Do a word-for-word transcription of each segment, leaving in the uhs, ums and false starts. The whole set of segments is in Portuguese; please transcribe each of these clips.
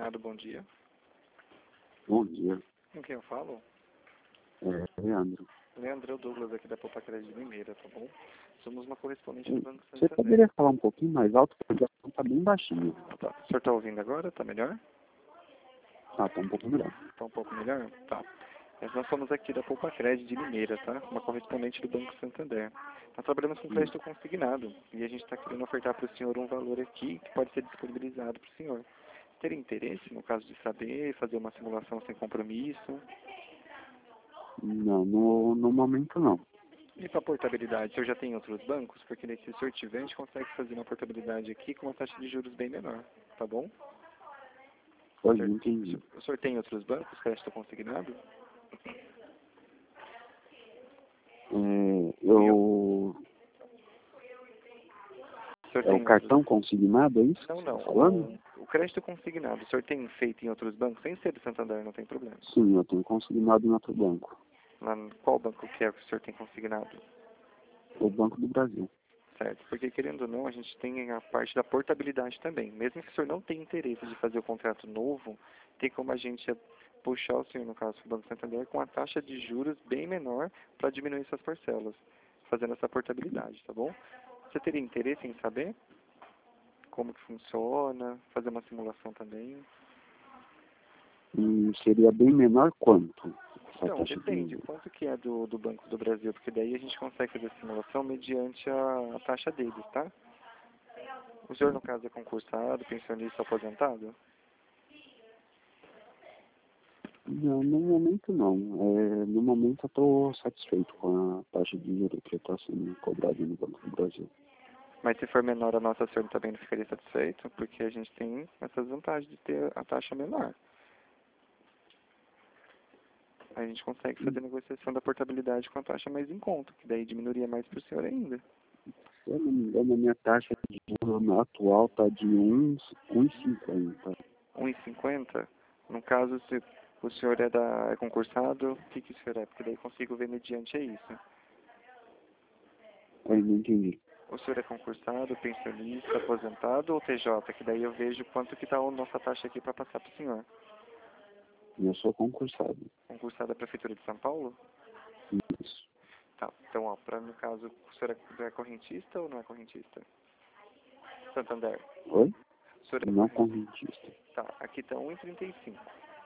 Consignado, bom dia. Bom dia. Com quem eu falo? É, Leandro. Leandro Douglas, aqui da Poupa Crédito de Limeira, tá bom? Somos uma correspondente do Banco Você Santander. poderia falar um pouquinho mais alto, porque a ligação está bem baixinha. Tá. O senhor está ouvindo agora? Tá melhor? Ah, tá um pouco melhor. Tá um pouco melhor? Tá. Mas nós somos aqui da Poupa Crédito de Limeira, tá? Uma correspondente do Banco Santander. Nós trabalhamos com crédito consignado e a gente está querendo ofertar para o senhor um valor aqui que pode ser disponibilizado para o senhor. Teria interesse, no caso de saber, fazer uma simulação sem compromisso? Não, no, no momento não. E para portabilidade, o senhor já tem outros bancos? Porque se o senhor tiver, a gente consegue fazer uma portabilidade aqui com uma taxa de juros bem menor, tá bom? Oi, O senhor, não entendi. o senhor tem outros bancos, crédito consignado? É, eu... O senhor É o tem cartão outros... consignado, é isso que Não, você não. está falando? O, o crédito consignado, o senhor tem feito em outros bancos? Sem ser do Santander, não tem problema. Sim, eu tenho consignado em outro banco. Lá, no- qual banco que é que o senhor tem consignado? O Banco do Brasil. Certo, porque querendo ou não, a gente tem a parte da portabilidade também. Mesmo que o senhor não tenha interesse de fazer o contrato novo, tem como a gente puxar o senhor, no caso do Banco Santander, com a taxa de juros bem menor para diminuir suas parcelas, fazendo essa portabilidade, tá bom? Você teria interesse em saber como que funciona, fazer uma simulação também? Hum, seria bem menor quanto? Essa Então, taxa depende, de... quanto que é do, do Banco do Brasil, porque daí a gente consegue fazer a simulação mediante a, a taxa deles, tá? O senhor, no caso, é concursado, pensionista, aposentado? Não, no momento não. É, no momento eu estou satisfeito com a taxa de juros que está sendo cobrada no Banco do Brasil. Mas se for menor a nossa, o senhor também não ficaria satisfeito? Porque a gente tem essas vantagens de ter a taxa menor. A gente consegue fazer negociação da portabilidade com a taxa mais em conta, que daí diminuiria mais para o senhor ainda. Se eu não me engano, a minha taxa de juros atual está de um vírgula cinquenta. um e cinquenta? No caso, se o senhor é, da, é concursado, o que, que o senhor é? Porque daí eu consigo ver mediante a isso. Aí não entendi. O senhor é concursado, pensionista, aposentado ou T J? Que daí eu vejo quanto que está a nossa taxa aqui para passar para o senhor. Eu sou concursado. Concursado da Prefeitura de São Paulo? Isso. Tá, então, ó, pra, no caso, o senhor é, é correntista ou não é correntista? Santander. Oi? O senhor é Não correntista? correntista. Tá, aqui tá um e trinta e cinco.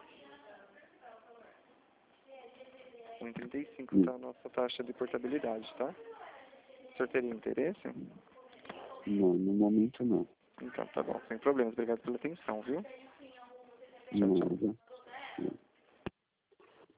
um e trinta e cinco Hum. tá a nossa taxa de portabilidade, tá? O senhor teria interesse? Não, no momento não. Então, tá bom, sem problemas. Obrigado pela atenção, viu? Tchau, tchau. Nada.